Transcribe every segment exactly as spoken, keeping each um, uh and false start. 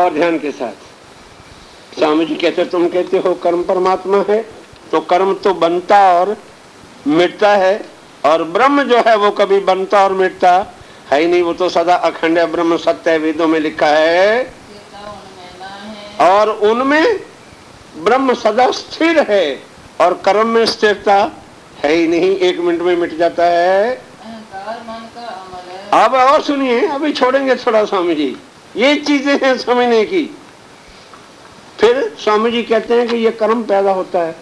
और ध्यान के साथ स्वामी जी कहते तुम कहते हो कर्म परमात्मा है, तो कर्म तो बनता और मिटता है, और ब्रह्म जो है वो कभी बनता और मिटता है ही नहीं, वो तो सदा अखंड है, ब्रह्म सत्य है, वेदों में लिखा है। और उनमें ब्रह्म सदा स्थिर है और कर्म में स्थिरता है ही नहीं, एक मिनट में मिट जाता है। अब और सुनिए, अभी छोड़ेंगे थोड़ा स्वामी जी, ये चीजें हैं समझने की। फिर स्वामी जी कहते हैं कि ये कर्म पैदा होता है।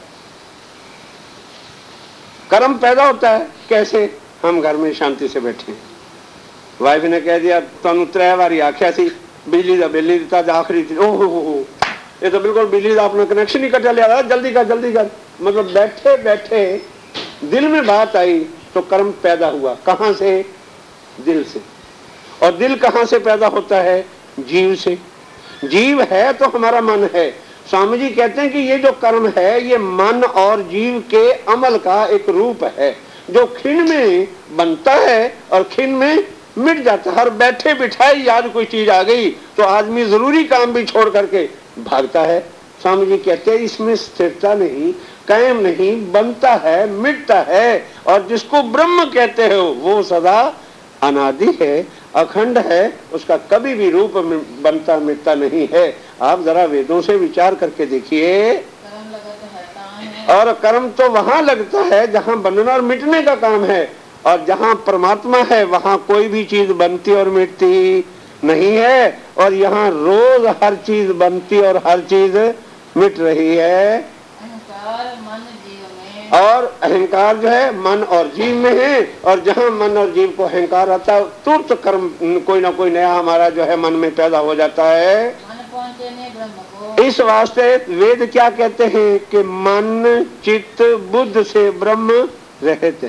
कर्म पैदा होता है कैसे? हम घर में शांति से बैठे हैं, वाइफ ने कह दिया तुम त्रै बारी आख्या सी बिजली का बिल नहीं दिता, आखिरी थी ओहो हो ये तो बिल्कुल बिजली का अपना कनेक्शन ही कटा लिया, जल्दी कर जल्दी कर। मतलब बैठे बैठे दिल में बात आई तो कर्म पैदा हुआ। कहां से? दिल से। और दिल कहां से पैदा होता है? जीव से। जीव है तो हमारा मन है। स्वामी जी कहते हैं कि ये जो कर्म है ये मन और जीव के अमल का एक रूप है, जो क्षण में बनता है और क्षण में मिट जाता है। हर बैठे बिठाए याद कोई चीज आ गई तो आदमी जरूरी काम भी छोड़ करके भागता है। स्वामी जी कहते हैं इसमें स्थिरता नहीं, कायम नहीं, बनता है, मिटता है। और जिसको ब्रह्म कहते हो वो सदा अनादि है, अखंड है, उसका कभी भी रूप बनता मिटता नहीं है। आप जरा वेदों से विचार करके देखिए। और कर्म तो वहां लगता है जहां बनना और मिटने का काम है, और जहां परमात्मा है वहां कोई भी चीज बनती और मिटती नहीं है। और यहाँ रोज हर चीज बनती और हर चीज मिट रही है। अहंकार मन जीव में, और अहंकार जो है मन और जीव में है, और जहाँ मन और जीव को अहंकार आता है तुरंत कर्म कोई ना कोई नया हमारा जो है मन में पैदा हो जाता है। मन पहुंचे नहीं ब्रह्म को। इस वास्ते वेद क्या कहते हैं कि मन चित्त बुद्ध से ब्रह्म रहते।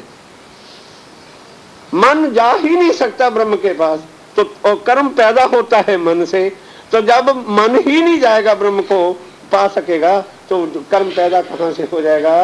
मन जा ही नहीं सकता ब्रह्म के पास, तो और कर्म पैदा होता है मन से। तो जब मन ही नहीं जाएगा ब्रह्म को पा सकेगा तो कर्म पैदा कहां से हो जाएगा?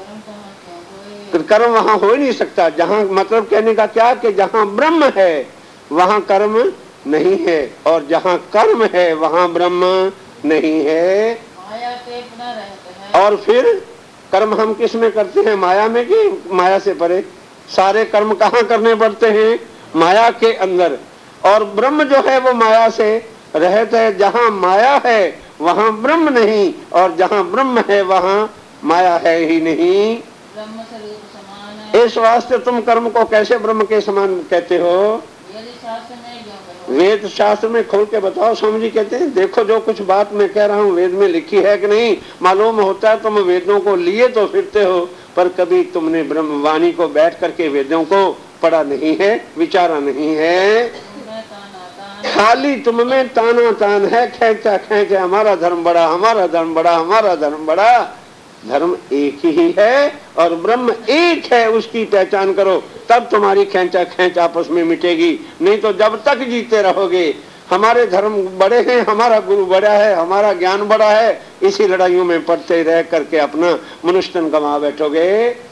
कर्म वहां हो ही नहीं सकता। जहां मतलब कहने का क्या कि जहां ब्रह्म है वहां कर्म नहीं है, और जहां कर्म है वहां ब्रह्म नहीं है। माया के अपना रहते हैं। और फिर कर्म हम किस में करते हैं? माया में कि माया से परे? सारे कर्म कहाँ करने पड़ते हैं? माया के अंदर। और ब्रह्म जो है वो माया से रहित है। जहाँ माया है वहाँ ब्रह्म नहीं, और जहाँ ब्रह्म है वहाँ माया है ही नहीं। ब्रह्म स्वरूप समान है। इस वास्ते तुम कर्म को कैसे ब्रह्म के समान कहते हो? यदि शास्त्र में जो कहो। वेद शास्त्र में खोल के बताओ। स्वामी जी कहते हैं देखो जो कुछ बात मैं कह रहा हूँ वेद में लिखी है कि नहीं। मालूम होता है तुम वेदों को लिए तो फिरते हो, पर कभी तुमने ब्रह्मवाणी को बैठ करके वेदों को पढ़ा नहीं है, विचारा नहीं है। खाली तुम में ताना तान है, खेचा खेच है, हमारा धर्म बड़ा, हमारा धर्म बड़ा, हमारा धर्म बड़ा। धर्म एक ही है और ब्रह्म एक है, उसकी पहचान करो, तब तुम्हारी खेचा खेच आपस में मिटेगी। नहीं तो जब तक जीते रहोगे हमारे धर्म बड़े हैं, हमारा गुरु बड़ा है, हमारा ज्ञान बड़ा है, इसी लड़ाइयों में पड़ते रह करके अपना मनुष्यतन गंवा बैठोगे।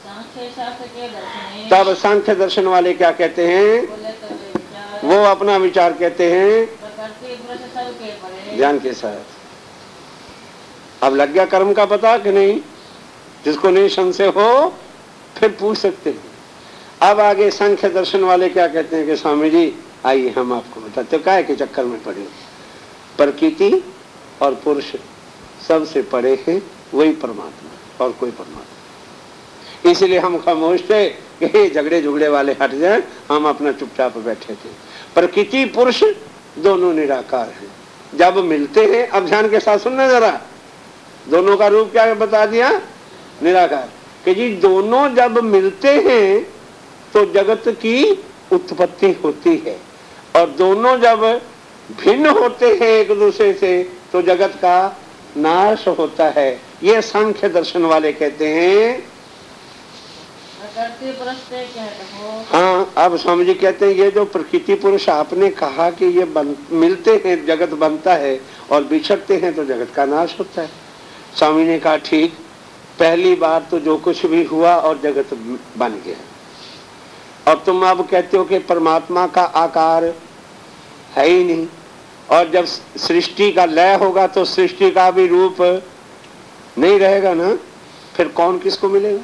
तब सांख्य दर्शन वाले क्या कहते हैं? वो अपना विचार कहते हैं ध्यान के साथ। अब लग गया कर्म का पता कि नहीं? जिसको नहीं संशय हो फिर पूछ सकते हैं। अब आगे सांख्य दर्शन वाले क्या कहते हैं कि स्वामी जी आइए हम आपको बताते। काय के चक्कर में पड़े? प्रकृति और पुरुष सबसे पड़े हैं वही परमात्मा और कोई परमात्मा। इसलिए हम खामोश थे कि झगड़े झुगड़े वाले हट जाए, हम अपना चुपचाप बैठे थे। प्रकृति पुरुष दोनों निराकार हैं, जब मिलते हैं, अब ध्यान के साथ सुनना जरा, दोनों का रूप क्या बता दिया? निराकार। कि जी दोनों जब मिलते हैं तो जगत की उत्पत्ति होती है, और दोनों जब भिन्न होते हैं एक दूसरे से तो जगत का नाश होता है। ये सांख्य दर्शन वाले कहते हैं। हाँ, अब स्वामी जी कहते हैं ये जो प्रकृति पुरुष आपने कहा कि ये बन, मिलते हैं जगत बनता है, और बिछड़ते हैं तो जगत का नाश होता है। स्वामी ने कहा ठीक, पहली बार तो जो कुछ भी हुआ और जगत बन गया। अब तुम अब कहते हो कि परमात्मा का आकार है ही नहीं, और जब सृष्टि का लय होगा तो सृष्टि का भी रूप नहीं रहेगा ना, फिर कौन किसको मिलेगा?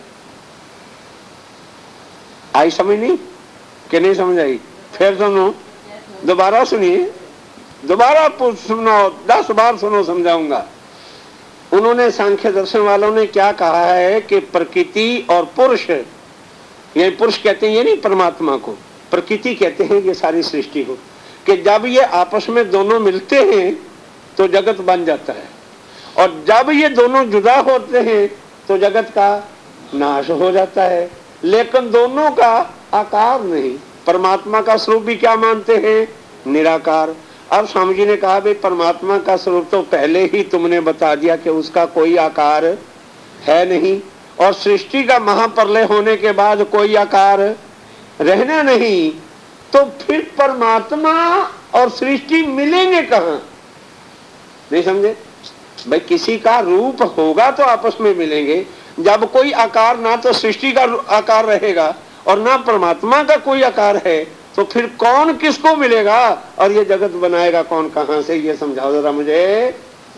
आई समझ नहीं कि नहीं समझ आई? फिर सुनो, दोबारा सुनिए, दोबारा सुनो, दस बार सुनो, समझाऊंगा। उन्होंने, सांख्य दर्शन वालों ने क्या कहा है कि प्रकृति और पुरुष, ये पुरुष कहते हैं ये नहीं परमात्मा को, प्रकृति कहते हैं ये सारी सृष्टि को, कि जब ये आपस में दोनों मिलते हैं तो जगत बन जाता है, और जब ये दोनों जुदा होते हैं तो जगत का नाश हो जाता है। लेकिन दोनों का आकार नहीं। परमात्मा का स्वरूप भी क्या मानते हैं? निराकार। अब स्वामी जी ने कहा भाई परमात्मा का स्वरूप तो पहले ही तुमने बता दिया कि उसका कोई आकार है नहीं, और सृष्टि का महाप्रलय होने के बाद कोई आकार रहना नहीं, तो फिर परमात्मा और सृष्टि मिलेंगे कहां? नहीं समझे भाई? किसी का रूप होगा तो आपस में मिलेंगे। जब कोई आकार, ना तो सृष्टि का आकार रहेगा और ना परमात्मा का कोई आकार है, तो फिर कौन किसको मिलेगा और ये जगत बनाएगा कौन कहां से? ये समझाओ जरा मुझे।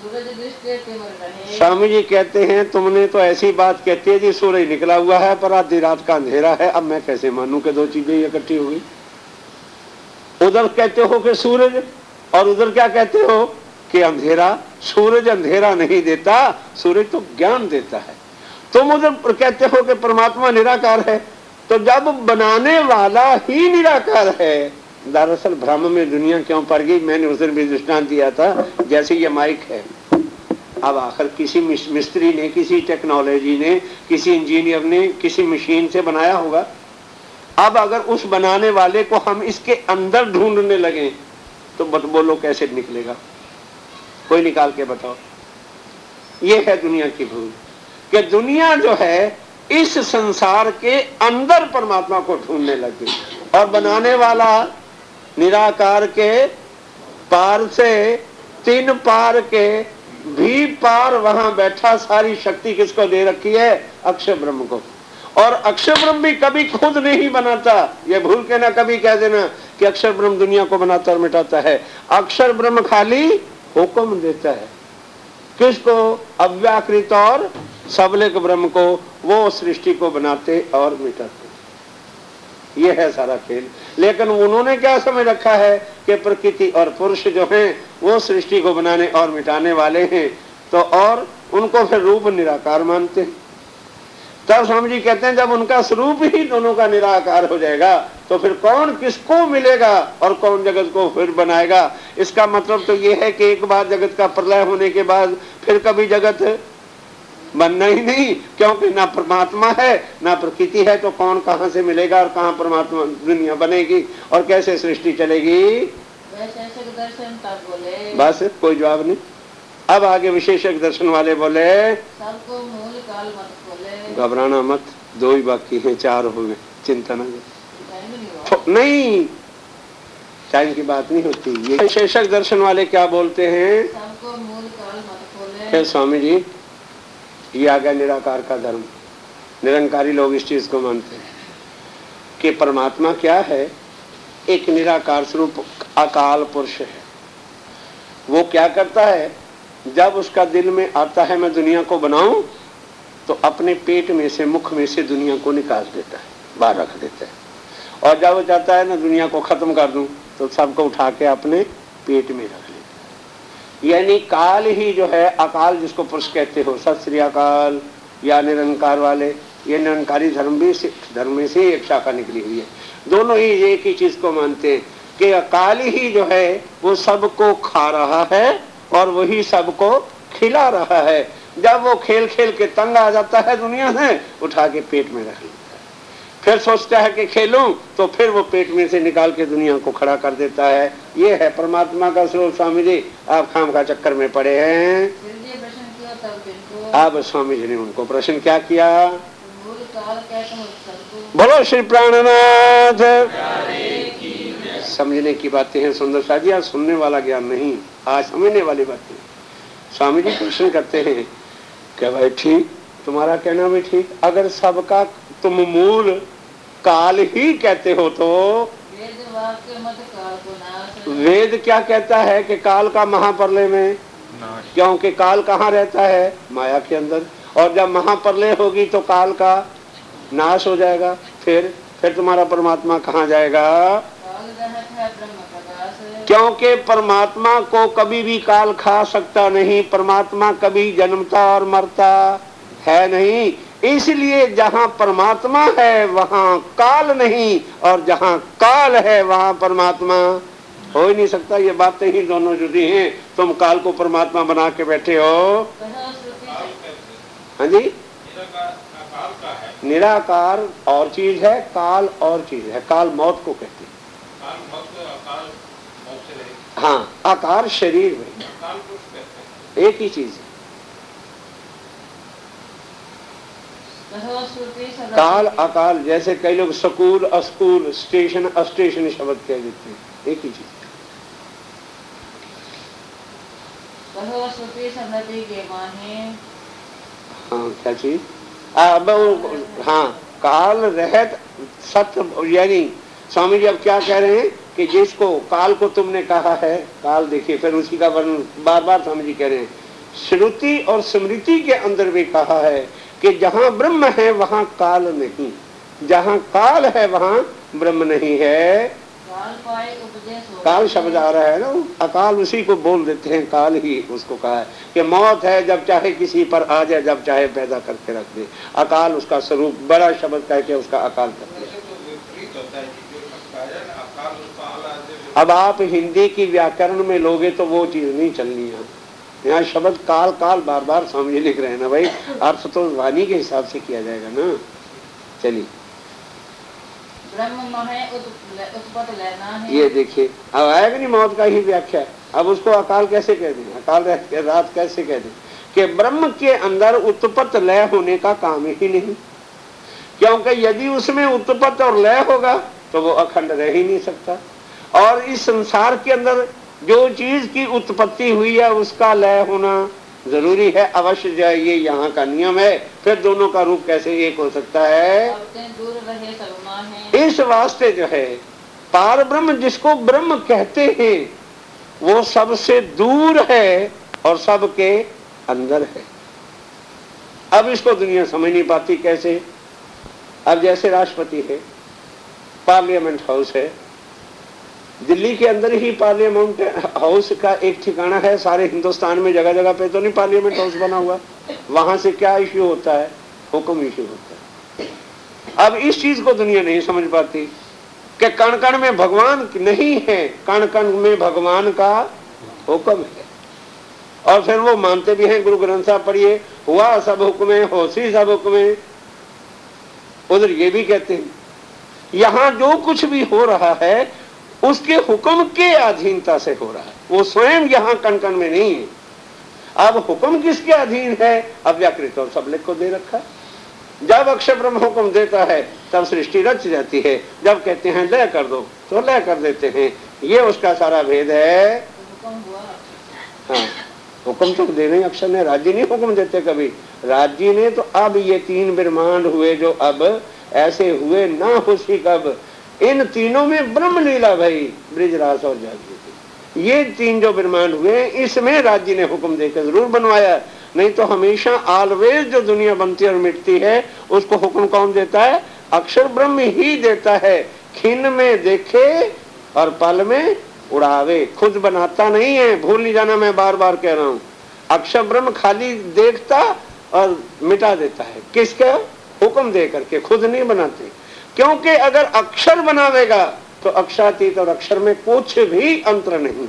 स्वामी जी कहते हैं तुमने तो ऐसी बात कहती है जी, सूरज निकला हुआ है पर आधी रात का अंधेरा है, अब मैं कैसे मानूं कि दो चीजें इकट्ठी हो गई? उधर कहते हो कि सूरज, और उधर क्या कहते हो कि अंधेरा। सूरज अंधेरा नहीं देता, सूरज तो ज्ञान देता है। तुम उधर कहते हो कि परमात्मा निराकार है, तो जब बनाने वाला ही निराकार है, दरअसल भ्रम में दुनिया क्यों पड़ गई? मैंने उस दिन भी दृष्टांत दिया था, जैसे ये माइक है, अब आखिर किसी मिस्त्री ने, किसी टेक्नोलॉजी ने, किसी इंजीनियर ने किसी मशीन से बनाया होगा। अब अगर उस बनाने वाले को हम इसके अंदर ढूंढने लगे तो बत बोलो कैसे निकलेगा? कोई निकाल के बताओ। ये है दुनिया की भूल कि दुनिया जो है इस संसार के अंदर परमात्मा को ढूंढने लगी, और बनाने वाला निराकार के पार से, तीन पार के भी पार वहां बैठा, सारी शक्ति किसको दे रखी है? अक्षर ब्रह्म को। और अक्षर ब्रह्म भी कभी खुद नहीं बनाता, ये भूल के ना कभी कह देना कि अक्षर ब्रह्म दुनिया को बनाता और मिटाता है। अक्षर ब्रह्म खाली हुक्म देता है। किसको? अव्याकृत और सबलिक ब्रह्म को, वो सृष्टि को बनाते और मिटाते। ये है सारा खेल। लेकिन उन्होंने क्या समझ रखा है कि प्रकृति और पुरुष जो हैं वो सृष्टि को बनाने और मिटाने वाले हैं, तो और उनको फिर रूप निराकार मानते हैं। तब स्वामी जी कहते हैं जब उनका स्वरूप ही दोनों का निराकार हो जाएगा तो फिर कौन किसको मिलेगा और कौन जगत को फिर बनाएगा? इसका मतलब तो ये है कि एक बार जगत का प्रलय होने के बाद फिर कभी जगत बनना ही नहीं, क्योंकि ना परमात्मा है ना प्रकृति है, तो कौन कहां से मिलेगा और कहां परमात्मा दुनिया बनेगी और कैसे सृष्टि चलेगी? दर्शन तब बोले, बस कोई जवाब नहीं। अब आगे विशेषज्ञ दर्शन वाले बोले सबको मूल काल मत बोले, घबराना मत, दो ही बाकी हैं, चार हो गए, चिंता न नहीं, टाइम की बात नहीं होती। ये विशेषज्ञ दर्शन वाले क्या बोलते हैं? सबको मूल काल मत बोले। है स्वामी जी, ये आ गया निराकार का धर्म। निरंकारी लोग इस चीज को मानते हैं कि परमात्मा क्या है? एक निराकार स्वरूप अकाल पुरुष है। वो क्या करता है? जब उसका दिल में आता है मैं दुनिया को बनाऊं, तो अपने पेट में से, मुख में से दुनिया को निकाल देता है, बाहर रख देता है। और जब वो चाहता है ना दुनिया को खत्म कर दूं, तो सबको उठा के अपने पेट में रख लेता है। यानी काल ही जो है, अकाल जिसको पुरुष कहते हो, सत श्री अकाल या निरंकार वाले, ये निरंकारी धर्म भी धर्म में से एक शाखा निकली हुई है। दोनों ही एक ही चीज को मानते हैं कि अकाल ही जो है वो सबको खा रहा है और वही सबको खिला रहा है। जब वो खेल खेल के तंग आ जाता है दुनिया से, उठा के पेट में रख लेता है, फिर सोचता है कि खेलूं, तो फिर वो पेट में से निकाल के दुनिया को खड़ा कर देता है। ये है परमात्मा का स्वरूप। स्वामी जी आप खाम का चक्कर में पड़े हैं। अब स्वामी जी ने उनको प्रश्न क्या किया? बोलो श्री प्राणनाथ। समझने की बातें हैं सुंदर साजी, आज सुनने वाला ज्ञान नहीं, आज समझने वाली बातें। स्वामी जी प्रश्न करते हैं कि भाई ठीक, तुम्हारा कहना भी ठीक, अगर सबका तुम मूल काल ही कहते हो तो वेद वाक्य मत काल को नाश। वेद क्या कहता है कि काल का महाप्रलय में, क्योंकि काल कहाँ रहता है? माया के अंदर। और जब महाप्रलय होगी तो काल का नाश हो जाएगा। फिर फिर तुम्हारा परमात्मा कहाँ जाएगा? काल रहत है ब्रह्म प्रकाश। क्योंकि परमात्मा को कभी भी काल खा सकता नहीं। परमात्मा कभी जन्मता और मरता है नहीं। इसलिए जहाँ परमात्मा है वहाँ काल नहीं, और जहाँ काल है वहाँ परमात्मा हो ही नहीं सकता। ये बातें ही दोनों जुड़ी हैं। तुम काल को परमात्मा बना के बैठे हो। हाँ जी, निराकार और चीज है, काल और चीज है। काल मौत को कहते हैं। हाँ, आकार शरीर में एक ही चीज है। काल अकाल, जैसे कई लोग स्कूल अस्कूल, स्टेशन अस्टेशन शब्द कह देते हैं, एक ही चीज। हाँ, क्या चीज? अब हाँ, काल रहत सत्य, यानी स्वामी जी अब क्या कह रहे हैं कि जिसको काल को तुमने कहा है, काल देखिए फिर उसी का वर्णन बार बार स्वामी जी कह रहे हैं। श्रुति और स्मृति के अंदर भी कहा है कि जहाँ ब्रह्म है वहाँ काल नहीं, जहाँ काल है वहाँ ब्रह्म नहीं है। काल पाए उपदेश हो। काल शब्द आ रहा है ना, अकाल उसी को बोल देते हैं। काल ही उसको कहा है कि मौत है, जब चाहे किसी पर आ जाए, जब चाहे पैदा करके रख दे। अकाल उसका स्वरूप, बड़ा शब्द कह के उसका अकाल कर दिया। अब आप हिंदी की व्याकरण में लोगे तो वो चीज नहीं चलनी है। यहाँ शब्द काल काल बार बार स्वामी लिख रहे हैं ना भाई, अर्थ तो वाणी के हिसाब से किया जाएगा ना। चलिए, ब्रह्म है उत्पत्ति लेना है। ये देखिए अब आएगा नहीं मौत का ही व्याख्या। अब उसको अकाल कैसे कह दें, अकाल रात कैसे कह दें कि ब्रह्म के अंदर उत्पत्ति लय होने का काम ही नहीं। क्योंकि यदि उसमें उत्पत्ति और लय होगा तो वो अखंड रह ही नहीं सकता। और इस संसार के अंदर जो चीज की उत्पत्ति हुई है उसका लय होना जरूरी है, अवश्य जाए, ये यहाँ का नियम है। फिर दोनों का रूप कैसे एक हो सकता है? दूर रहे सर्वना है। इस वास्ते जो है पार ब्रह्म जिसको ब्रह्म कहते हैं वो सबसे दूर है और सबके अंदर है। अब इसको दुनिया समझ नहीं पाती कैसे। अब जैसे राष्ट्रपति है, पार्लियामेंट हाउस है, दिल्ली के अंदर ही पार्लियामेंट हाउस का एक ठिकाना है। सारे हिंदुस्तान में जगह जगह पे तो नहीं पार्लियामेंट हाउस बना हुआ। वहां से क्या इश्यू होता है? हुक्म इश्यू होता है। अब इस चीज को दुनिया नहीं समझ पाती कि कण कण में भगवान नहीं है, कण कण में भगवान का हुक्म है। और फिर वो मानते भी हैं, गुरु ग्रंथ साहब पढ़िए, हुआ सब हुक्म, होशी सब हुक्म। उधर ये भी कहते हैं यहाँ जो कुछ भी हो रहा है उसके हुक्म के अधीनता से हो रहा है, वो स्वयं यहाँ कण कण में नहीं है। अब हुक्म किसके अधीन है? अव्याकृत और सबलिख को दे रखा है। जब अक्षर ब्रह्म हुक्म देता है तब सृष्टि रच जाती है। जब कहते हैं लय कर दो तो लय कर देते हैं। ये उसका सारा भेद है। हाँ, हुक्म तो देने अक्षर ने, राज्य नहीं हुक्म देते कभी। राज्य ने तो अब ये तीन ब्रह्मांड हुए जो अब ऐसे हुए ना खुशी कब, इन तीनों में ब्रह्म लीला भाई, ब्रिजरास और जागृति, ये तीन जो ब्रह्मांड हुए इसमें राज्य ने हुक्म देकर जरूर बनवाया। नहीं तो हमेशा ऑलवेज जो दुनिया बनती और मिटती है उसको हुक्म कौन देता है? अक्षर ब्रह्म ही देता है। खिन में देखे और पल में उड़ावे, खुद बनाता नहीं है। भूल नहीं जाना, मैं बार बार कह रहा हूँ, अक्षर ब्रह्म खाली देखता और मिटा देता है। किसका? हुक्म दे करके, खुद नहीं बनाते। क्योंकि अगर अक्षर बनावेगा तो अक्षरातीत और अक्षर में कुछ भी अंतर नहीं।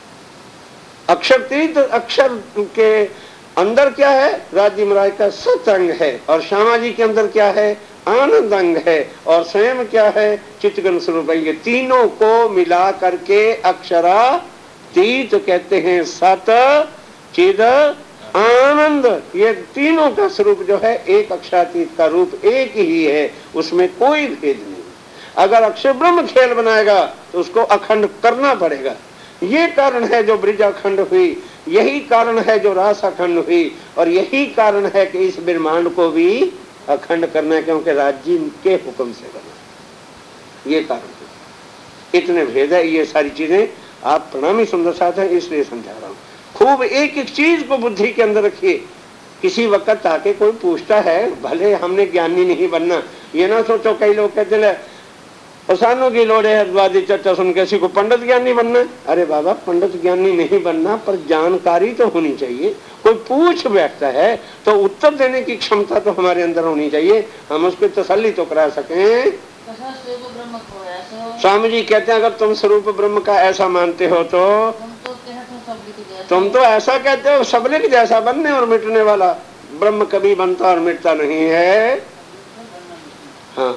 अक्षरतीत अक्षर के अंदर क्या है? राज्य महाराज का सतरंग है, और श्यामा जी के अंदर क्या है? आनंद अंग है, और स्वयं क्या है? चित्तगुण स्वरूप है। ये तीनों को मिला करके अक्षरातीत कहते हैं। सत चिद आनंद, ये तीनों का स्वरूप जो है एक अक्षरातीत का रूप एक ही है, उसमें कोई भेद नहीं। अगर अक्षर ब्रह्म खेल बनाएगा तो उसको अखंड करना पड़ेगा। ये कारण है जो ब्रिज अखंड हुई, यही कारण है जो रास अखंड हुई, और यही कारण है कि इस ब्रह्मांड को भी अखंड करना है, क्योंकि राज्य के हुक्म से बना। ये कारण है। इतने भेद है। ये सारी चीजें आप प्रणामी सुंदर साथ हैं इसलिए समझा रहा हूँ। खूब एक एक चीज को बुद्धि के अंदर रखिए। किसी वक्त आके कोई पूछता है, भले हमने ज्ञानी नहीं बनना, ये ना सोचो कई लोग कहते हैं पसानों की लोड़े हरद्वादी चर्चा सुन के किसी को पंडित ज्ञानी बनना। अरे बाबा, पंडित ज्ञानी नहीं बनना, पर जानकारी तो होनी चाहिए। कोई पूछ बैठता है तो उत्तर देने की क्षमता तो हमारे अंदर होनी चाहिए, हम उसको तसल्ली तो करा सकें। स्वामी जी कहते हैं अगर तुम स्वरूप ब्रह्म का ऐसा मानते हो तो तुम तो ऐसा कहते हो सबलिक जैसा बनने और मिटने वाला। ब्रह्म कभी बनता और मिटता नहीं है। हाँ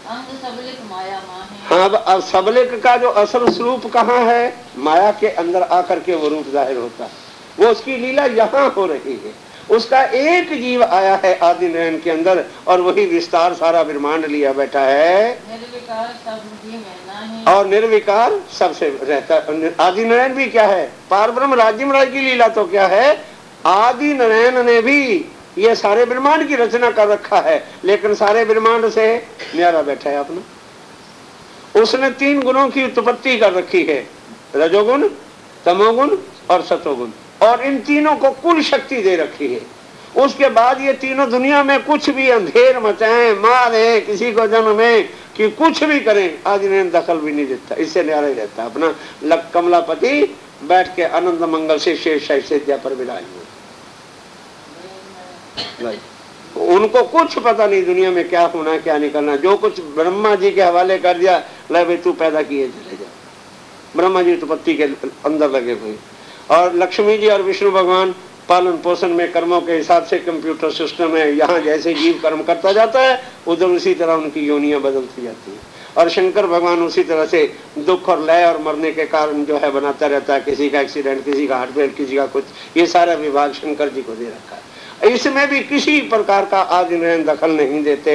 हाँ, अब सबलिक का जो असल स्वरूप कहाँ है? माया के अंदर आकर के वो रूप जाहिर होता है। वो उसकी लीला यहाँ हो रही है। उसका एक जीव आया है आदि नयन के अंदर और वही विस्तार सारा ब्रह्मांड लिया बैठा है और निर्विकार सबसे रहता है। आदि नयन भी क्या है? पार ब्रह्म राज्य में की लीला तो क्या है? आदि नयन ने भी ये सारे ब्रह्मांड की रचना कर रखा है, लेकिन सारे ब्रह्मांड से न्यारा बैठा है अपना। उसने तीन गुणों की उत्पत्ति कर रखी है, रजोगुण, तमोगुण और सतोगुण, और इन तीनों को कुल शक्ति दे रखी है। उसके बाद ये तीनों दुनिया में कुछ भी अंधेर मचाएं, मारे, किसी को जन्म में कि कुछ भी करें, आदि ने दखल भी नहीं देता, इससे न्यारा ही रहता। अपना लक कमलापति बैठ के आनंद मंगल से शेष शैष्या पर विराजमान। उनको कुछ पता नहीं दुनिया में क्या होना क्या निकलना। जो कुछ ब्रह्मा जी के हवाले कर दिया, ले भाई तू पैदा किए चले जा। ब्रह्मा जी उत्पत्ति के अंदर लगे हुए और लक्ष्मी जी और विष्णु भगवान पालन पोषण में कर्मों के हिसाब से कंप्यूटर सिस्टम है। यहाँ जैसे जीव कर्म करता जाता है उधर उसी तरह उनकी योनियां बदलती जाती है। और शंकर भगवान उसी तरह से दुख और लय और मरने के कारण जो है बनाता रहता है। किसी का एक्सीडेंट, किसी का हार्ट फेल, किसी का कुछ, ये सारा विभाग शंकर जी को दे रखा है। इसमें भी किसी प्रकार का आदि नयन दखल नहीं देते।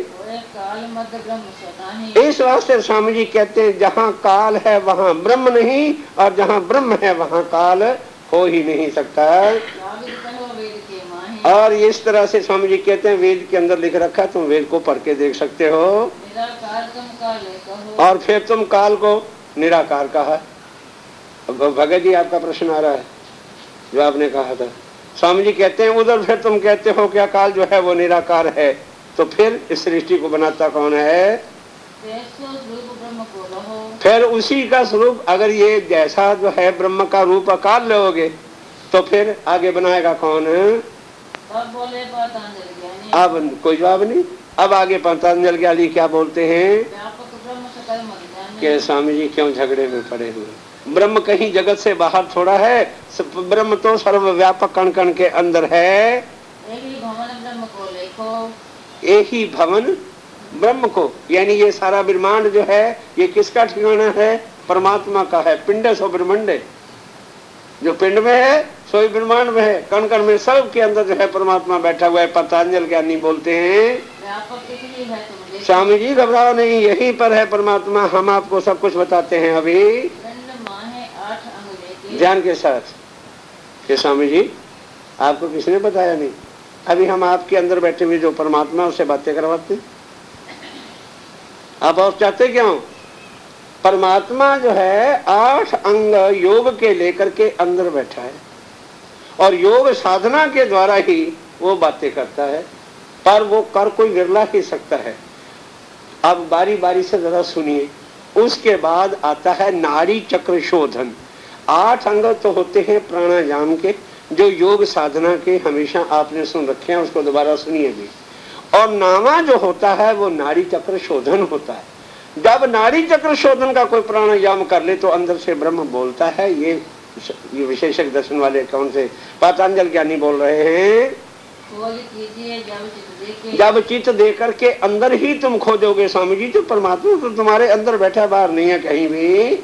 इस वास्ते स्वामी जी कहते हैं जहाँ काल है वहाँ ब्रह्म नहीं, और जहाँ ब्रह्म है वहाँ काल हो ही नहीं सकता। और इस तरह से स्वामी जी कहते हैं वेद के अंदर लिख रखा है, तुम वेद को पढ़ के देख सकते हो। और फिर तुम काल को निराकार कहा। भगत जी आपका प्रश्न आ रहा है जो आपने कहा था। स्वामी जी कहते हैं उधर फिर तुम कहते हो क्या काल जो है वो निराकार है, तो फिर इस सृष्टि को बनाता कौन है? फिर उसी का स्वरूप, अगर ये जैसा जो है ब्रह्म का रूप काल लोगे तो फिर आगे बनाएगा कौन? अब कोई जवाब नहीं। अब आगे पतंजलि ज्ञानी क्या बोलते हैं कि स्वामी जी क्यों झगड़े में पड़े हुए? ब्रह्म कहीं जगत से बाहर थोड़ा है, ब्रह्म तो सर्वव्यापक कण कण के अंदर है। एक ही भवन ब्रह्म को देखो, एक ही भवन ब्रह्म को, यानी ये सारा ब्रह्मांड जो है ये किसका ठिकाना है? परमात्मा का है। पिंड सो ब्रह्मांड है, जो पिंड में है सोई ब्रह्मांड में है। कण कण में सब के अंदर जो है परमात्मा बैठा हुआ है। पतंजलि ज्ञानी बोलते हैं स्वामी जी घबराओ नहीं, यहीं पर है परमात्मा। हम आपको सब कुछ बताते हैं अभी ध्यान के साथ। कि स्वामी जी आपको किसने बताया? नहीं, अभी हम आपके अंदर बैठे हुए जो परमात्मा उससे बातें करवाते। आप और चाहते क्यों? परमात्मा जो है आठ अंग योग के लेकर के अंदर बैठा है और योग साधना के द्वारा ही वो बातें करता है, पर वो कर कोई विरला ही सकता है। अब बारी बारी से जरा सुनिए। उसके बाद आता है नाड़ी चक्र शोधन। आठ अंग तो होते हैं प्राणायाम के, जो योग साधना के हमेशा आपने सुन रखे हैं, उसको दोबारा सुनिए भी। और नामा जो होता है वो नाड़ी चक्र शोधन होता है। जब नाड़ी चक्र शोधन का कोई प्राणायाम कर ले तो अंदर से ब्रह्म बोलता है। ये ये विशेषज्ञ दर्शन वाले कौन से? पतंजलि ज्ञानी बोल रहे हैं जब चित्त दे करके अंदर ही तुम खोजोगे स्वामी जी, तो परमात्मा तो तुम्हारे अंदर बैठा, बाहर नहीं है कहीं भी।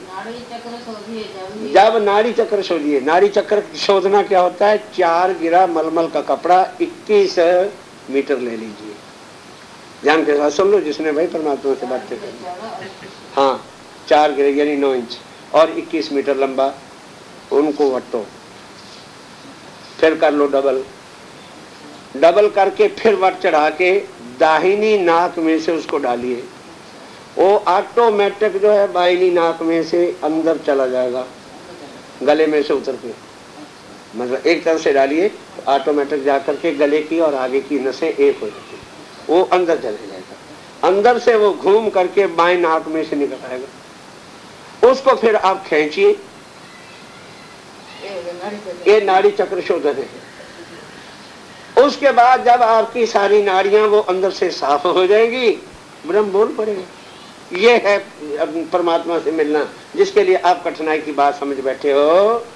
जब नाड़ी चक्र शोधिए। नाड़ी चक्र शोधना क्या होता है? चार गिरा मलमल का कपड़ा इक्कीस मीटर ले लीजिए। ध्यान के साथ सुन लो जिसने भाई परमात्मा से बातें करनी। हाँ, चार गिरे यानी नौ इंच और इक्कीस मीटर लंबा, उनको वटो, फिर कर लो डबल। डबल करके फिर वट चढ़ा के दाहिनी नाक में से उसको डालिए वो ऑटोमेटिक जो है बाईनी नाक में से अंदर चला जाएगा, गले में से उतर के, मतलब एक तरफ से डालिए तो ऑटोमेटिक जाकर के गले की और आगे की नसें एक हो जाती, वो अंदर चले जाएगा। अंदर से वो घूम करके बाएं नाक में से निकल आएगा। उसको फिर आप खींचिए, ये नाड़ी चक्र शोधन है। उसके बाद जब आपकी सारी नाड़ियां वो अंदर से साफ हो जाएंगी, ब्रह्म बोल पड़ेगा। ये है परमात्मा से मिलना, जिसके लिए आप कठिनाई की बात समझ बैठे हो।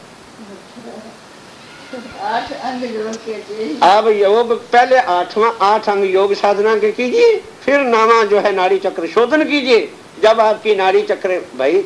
आठ अंग योग के, अब योग पहले आठवां आठ अंग योग साधना के कीजिए, फिर नामा जो है नाड़ी चक्र शोधन कीजिए। जब आपकी नाड़ी चक्र, भाई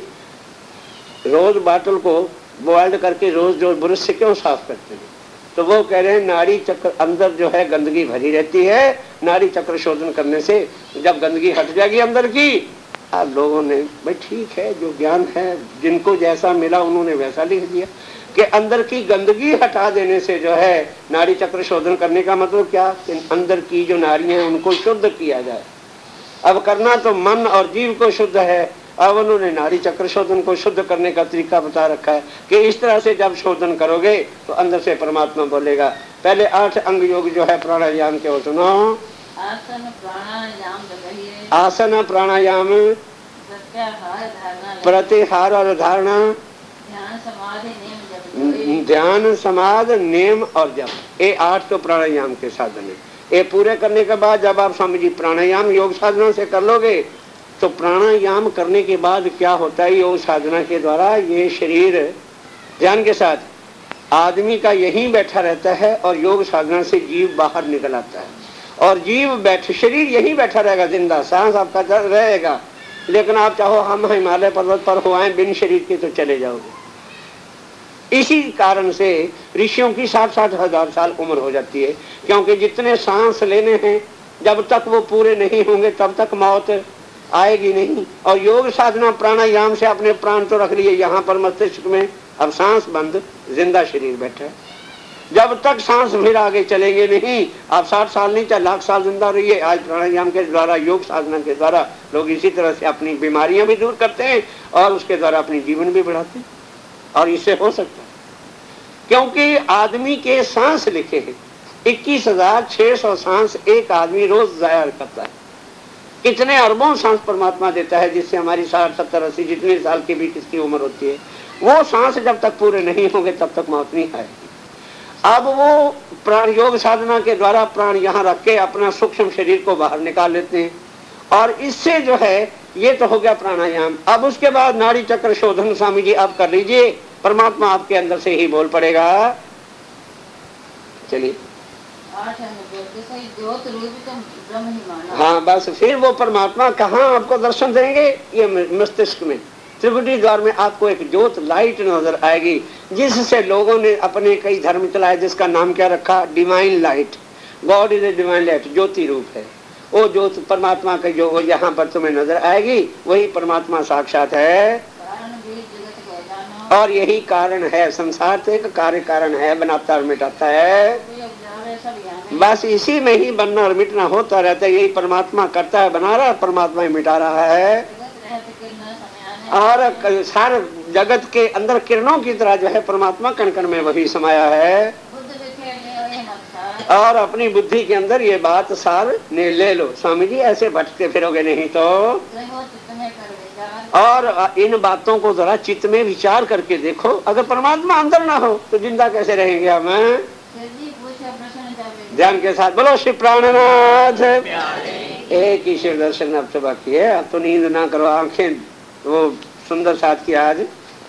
रोज बाटल को बॉइल्ड करके रोज जो ब्रश से क्यों साफ करते हैं, तो वो कह रहे हैं नाड़ी चक्र अंदर जो है गंदगी भरी रहती है, नाड़ी चक्र शोधन करने से जब गंदगी हट जाएगी अंदर की। आप लोगों ने भाई ठीक है, जो ज्ञान है जिनको जैसा मिला उन्होंने वैसा लिख दिया कि अंदर की गंदगी हटा देने से जो है नाड़ी चक्र शोधन करने का मतलब क्या, कि अंदर की जो नाड़ियां हैं उनको शुद्ध किया जाए। अब करना तो मन और जीव को शुद्ध है, अब उन्होंने नाड़ी चक्र शोधन को शुद्ध करने का तरीका बता रखा है कि इस तरह से जब शोधन करोगे तो अंदर से परमात्मा बोलेगा। पहले आठ अंग योग जो है प्राणायाम के, हो सुनो। आसन प्राणायाम लगाइए, आसन प्राणायाम, प्रत्याहार धारणा, प्रत्याहार और धारणा, ध्यान समाधि नेम जप, ध्यान समाधि नेम और जप, ये आठ तो प्राणायाम के साधन है। ये पूरे करने के बाद जब आप स्वामी जी प्राणायाम योग साधना से कर लोगे तो प्राणायाम करने के बाद क्या होता है, योग साधना के द्वारा ये शरीर ध्यान के साथ आदमी का यहीं बैठा रहता है और योग साधना से जीव बाहर निकल आता है और जीव बैठ शरीर यहीं बैठा रहेगा, जिंदा सांस आपका रहेगा। लेकिन आप चाहो हम हिमालय पर्वत पर हो आए बिन शरीर के तो चले जाओगे। इसी कारण से ऋषियों की साठ साठ हजार साल उम्र हो जाती है, क्योंकि जितने सांस लेने हैं जब तक वो पूरे नहीं होंगे तब तक मौत आएगी नहीं। और योग साधना प्राणायाम से अपने प्राण तो रख लिए यहाँ पर मस्तिष्क में, अब सांस बंद, जिंदा शरीर बैठा है। जब तक सांस फिर आगे चलेंगे नहीं, आप साठ साल नहीं चाहे लाख साल जिंदा रहिए। आज प्राणायाम के द्वारा योग साधना के द्वारा लोग इसी तरह से अपनी बीमारियां भी दूर करते हैं और उसके द्वारा अपनी जीवन भी बढ़ाते हैं, और इससे हो सकता है क्योंकि आदमी के सांस लिखे हैं इक्कीस हजार छह सौ सांस एक आदमी रोज जाया करता है। कितने अरबों सांस परमात्मा देता है, जिससे हमारी साठ सत्तर अस्सी जितने साल की भी किसकी उम्र होती है, वो सांस जब तक पूरे नहीं होंगे तब तक मौत नहीं आएगी। अब वो प्राण योग साधना के द्वारा प्राण यहाँ रख के अपना सूक्ष्म शरीर को बाहर निकाल लेते हैं, और इससे जो है ये तो हो गया प्राणायाम। अब उसके बाद नाड़ी चक्र शोधन स्वामी जी आप कर लीजिए, परमात्मा आपके अंदर से ही बोल पड़ेगा। चलिए हाँ, बस फिर वो परमात्मा कहाँ आपको दर्शन देंगे, ये मस्तिष्क में त्रिकुटी द्वार में आपको एक ज्योत लाइट नजर आएगी, जिससे लोगों ने अपने कई धर्म चलाए, जिसका नाम क्या रखा, divine light. God is a divine light, ज्योति रूप है वो ज्योत परमात्मा का जो यहाँ पर तुम्हें नजर आएगी वही परमात्मा साक्षात है। और यही कारण है, संसार तो एक कार्य कारण है, बनाता और मिटाता है। बस इसी में ही बनना और मिटना होता रहता है, यही परमात्मा करता है, बना रहा है, परमात्मा ही मिटा रहा है। और सारे जगत के अंदर किरणों की तरह जो है परमात्मा कण कण में वही समाया है। और अपनी बुद्धि के अंदर ये बात सार ने ले लो स्वामी जी, ऐसे भटकते फिरोगे नहीं तो। और इन बातों को जरा चित्त में विचार करके देखो, अगर परमात्मा अंदर ना हो तो जिंदा कैसे रहेंगे हम। ध्यान के साथ बोलो श्री प्राणनाथ। एक ही शिव दर्शन अब तो बाकी है, अब तो नींद ना करो, आंखें वो सुंदर साथ की आज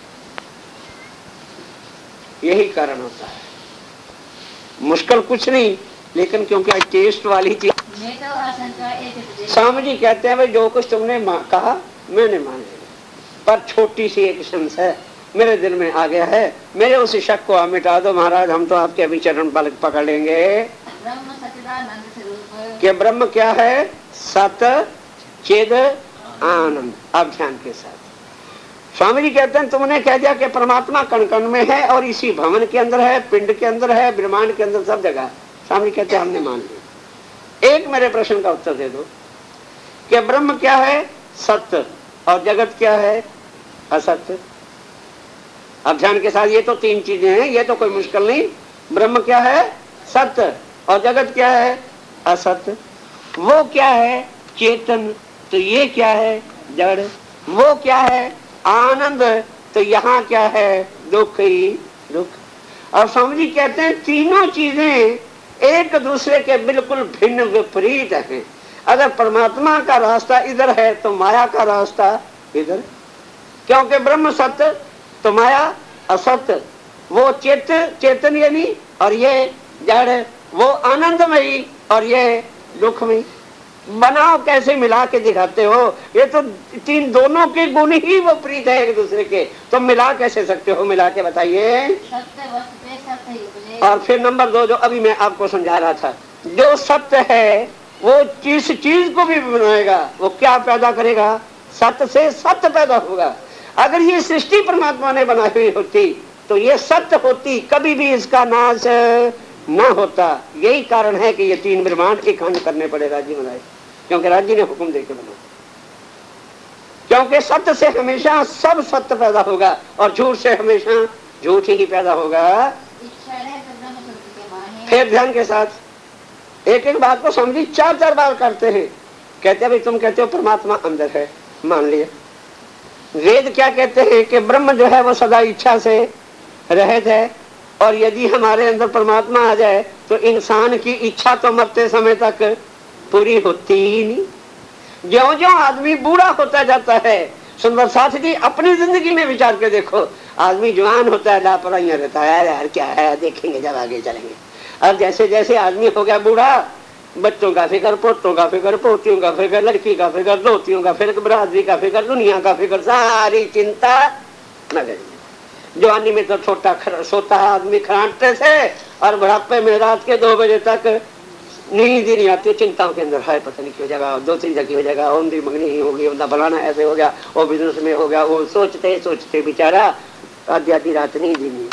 यही कारण होता है। मुश्किल कुछ नहीं, लेकिन क्योंकि आज टेस्ट वाली थी। स्वामी जी कहते हैं भाई जो कुछ तुमने कहा मैंने मान लिया, पर छोटी सी एक संशय मेरे दिल में आ गया है, मेरे उस शक को आप मिटा दो महाराज, हम तो आपके अभी चरण पलक पकड़ लेंगे। कि ब्रह्म क्या है, सत चिद आनंद। अब ध्यान के साथ स्वामी जी कहते हैं तुमने कह दिया कि परमात्मा कण कण में है और इसी भवन के अंदर है, पिंड के अंदर है, ब्रह्मांड के अंदर, सब जगह। स्वामी जी कहते हैं हमने मान लिया। एक मेरे प्रश्न का उत्तर दे दो कि ब्रह्म क्या है, सत्य, और जगत क्या है? असत्य। अब ध्यान के साथ, ये तो तीन चीजें हैं, ये तो कोई मुश्किल नहीं। ब्रह्म क्या है? सत्य। और जगत क्या है? असत्य। वो क्या है? चेतन। तो ये क्या है? जड़। वो क्या है? आनंद। तो यहाँ क्या है? दुख ही दुख। और स्वामी जी कहते हैं तीनों चीजें एक दूसरे के बिल्कुल भिन्न विपरीत हैं। अगर परमात्मा का रास्ता इधर है तो माया का रास्ता इधर, क्योंकि ब्रह्म सत्य तो माया असत्य। वो चेत चेतन यानी, और ये जड़। वो आनंदमयी और ये दुखमयी। बनाओ कैसे मिला के दिखाते हो? ये तो तीन दोनों के गुण ही विपरीत है एक दूसरे के, तो मिला कैसे सकते हो? मिला के बताइए। और फिर नंबर दो, जो अभी मैं आपको समझा रहा था, जो सत्य है वो किस चीज को भी बनाएगा, वो क्या पैदा करेगा? सत्य से सत्य पैदा होगा। अगर ये सृष्टि परमात्मा ने बनाई हुई होती तो ये सत्य होती, कभी भी इसका नाश न होता। यही कारण है कि ये तीन ब्रह्मांड एक खंड करने पड़े राज्य बनाए, क्योंकि राज्य ने हुक्म देके बना। क्योंकि सत्य से हमेशा सब सत्य पैदा होगा और झूठ से हमेशा झूठ ही पैदा होगा। फिर ध्यान के साथ एक एक बात को समझी, चार चार बार करते हैं। कहते हैं भाई तुम कहते हो परमात्मा अंदर है, मान लिया। वेद क्या कहते हैं कि ब्रह्म जो है वो सदा इच्छा से रहित है, और यदि हमारे अंदर परमात्मा आ जाए तो इंसान की इच्छा तो मरते समय तक पूरी होती ही नहीं। ज्यों ज्यों आदमी बूढ़ा होता जाता है, सुंदर साथ जी अपनी जिंदगी में विचार के देखो, आदमी जवान होता है लापरवाही रहता है, यार क्या है देखेंगे जब आगे चलेंगे। अब जैसे जैसे आदमी हो गया बूढ़ा, बच्चों का फिक्र, पोतों का फिक्र, पोतियों का फिक्र, लड़की का फिक्र, दोतियों का फिक्र, बरादरी का फिक्र, दुनिया का फिक्र, सारी चिंता नजर। जवानी में तो छोटा सोता है आदमी खराटते से, और बुढ़ापे में रात के दो बजे तक नींद ही नहीं आती, चिंताओं के अंदर है, पता नहीं क्यों जगह, दो तीन जगह हो जाएगा, ओंधी मंगनी ही होगी, उनका बनाना ऐसे हो गया, वो बिजनेस में हो गया, वो सोचते सोचते बेचारा आधी आधी रात नहीं दी।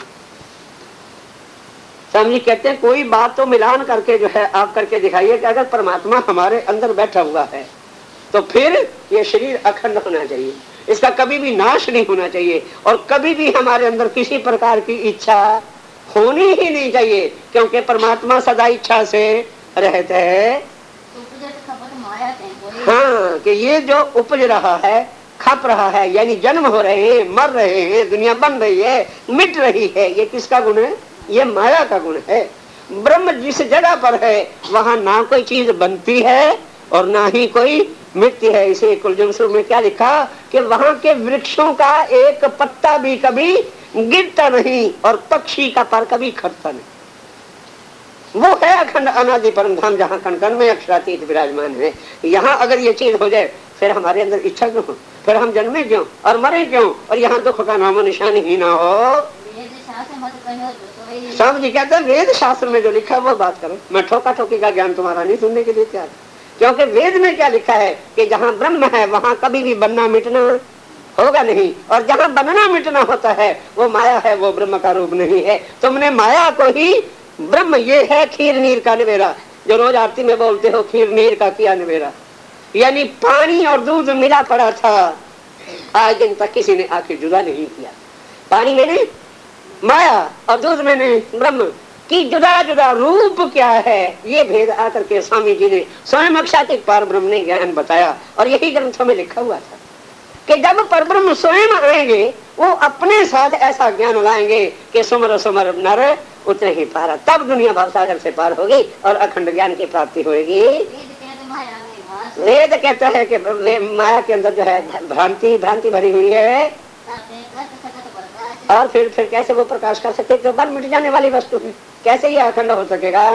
स्वामी जी कहते हैं कोई बात तो मिलान करके जो है आप करके दिखाइए कि अगर परमात्मा हमारे अंदर बैठा हुआ है तो फिर ये शरीर अखंड होना चाहिए, इसका कभी भी नाश नहीं होना चाहिए, और कभी भी हमारे अंदर किसी प्रकार की इच्छा होनी ही नहीं चाहिए, क्योंकि परमात्मा सदा इच्छा से रहते हैं। हाँ, कि ये जो उपज रहा है, खप रहा है, यानी जन्म हो रहे हैं, मर रहे हैं, दुनिया बन रही है, मिट रही है, ये किसका गुण है? ये माया का गुण है। ब्रह्म जिस जगह पर है वहाँ ना कोई चीज बनती है और ना ही कोई मिटती है। इसे कुलजमसुर में क्या लिखा कि वहाँ के वृक्षों का एक पत्ता भी कभी गिरता नहीं और पक्षी का पर कभी खटता नहीं। वो है अखंड अनादि परम धाम, जहाँ कण कण में अक्षरातीत विराजमान है। यहाँ अगर ये चीज हो जाए फिर हमारे अंदर इच्छा क्यों हो, फिर हम जन्मे क्यों और मरे क्यों, और यहाँ दुख का नामो निशान ही ना हो। स्वामी जी कहते हैं वेद शास्त्र में जो लिखा है वो बात करो। मैं ठोका ठोकी का ज्ञान तुम्हारा नहीं सुनने के लिए तैयार, क्योंकि वेद में क्या लिखा है कि जहाँ ब्रह्म है वहाँ कभी भी बनना मिटना होगा नहीं, और जहाँ बनना मिटना होता है वो माया है, वो ब्रह्म का रूप नहीं है। तुमने माया को ही ब्रह्म, ये है खीर नीर का निवेरा, जो रोज आरती में बोलते हो खीर नीर का किया निवेरा, यानी पानी और दूध मिला पड़ा था, आज दिन तक किसी ने आखिर जुदा नहीं किया। पानी में नहीं माया और दूध में नहीं ब्रह्म की जुदा जुदा रूप क्या है, ये भेद आकर के स्वामी जी ने स्वयं अक्षातिक पार ब्रह्म ने ज्ञान बताया, और यही ग्रंथों में लिखा हुआ था कि जब परब्रह्म स्वयं आएंगे वो अपने साथ ऐसा ज्ञान लाएंगे कि सुमर सुमर नर उतने ही पारा, तब दुनिया भवसागर से पार होगी और अखंड ज्ञान की प्राप्ति होगी। वेद कहता है कि माया के अंदर जो है भ्रांति भ्रांति भरी हुई है, और फिर फिर कैसे वो प्रकाश कर सकते, तो बन मिट जाने वाली वस्तु है, कैसे ये अखंड हो सकेगा?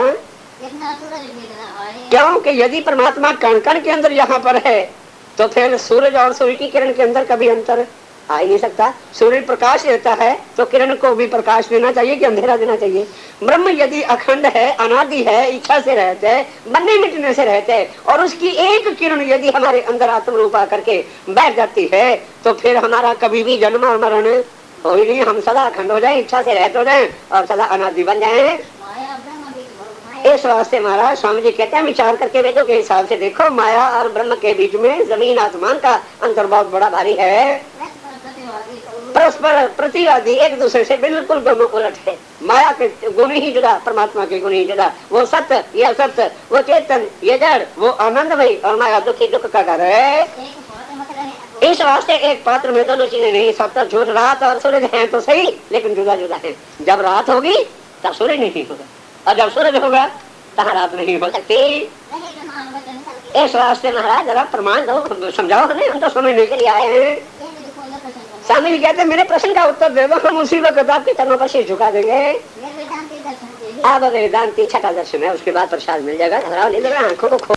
क्योंकि यदि परमात्मा कण कण के अंदर यहाँ पर है तो फिर सूरज और सूर्य की किरण के अंदर कभी अंतर आ ही नहीं सकता। सूर्य प्रकाश देता है तो किरण को भी प्रकाश देना चाहिए कि अंधेरा देना चाहिए। ब्रह्म यदि अखंड है, अनादि है, इच्छा से रहते हैं, बनने मिटने से रहते हैं, और उसकी एक किरण यदि हमारे अंदर आत्म रूप आकर के बैठ जाती है तो फिर हमारा कभी भी जन्म और मरण हो ही नहीं, हम सदा अखंड हो जाए, इच्छा से रहते हो जाए और सदा अनादि बन जाए। इस वास्ते महाराज स्वामी जी कहते हैं विचार करके वेदों के हिसाब से देखो, माया और ब्रह्म के बीच में जमीन आसमान का अंतर बहुत बड़ा भारी है। परस्पर प्रतिवादी, एक दूसरे से बिल्कुल दोनों उलट है। माया के गुण ही जुदा, परमात्मा के गुण ही जुदा। वो सत्य, ये असत्य, वो चेतन, ये जड़, वो आनंदमय, और माया दुखी, दुख का घर है। इस वास्ते एक पात्र में दोनों चीजें नहीं, सत्य झूठ, रात और सूरज हैं तो सही, लेकिन जुदा जुदा है। जब रात होगी तब सूरज नहीं होगा, और जब सूरज होगा तब रात नहीं हो सकती। इस वास्ते महाराज जरा प्रमाण दो, समझाओ हमें, हम तो समझने के लिए आए हैं। स्वामी जी कहते हैं मेरे प्रश्न का उत्तर दे दो, हम उसी वक्त आपके चरणों पर सिर झुका देंगे। अब वेदांती छठा दर्शन है, उसके बाद प्रसाद मिल जाएगा। आंखों को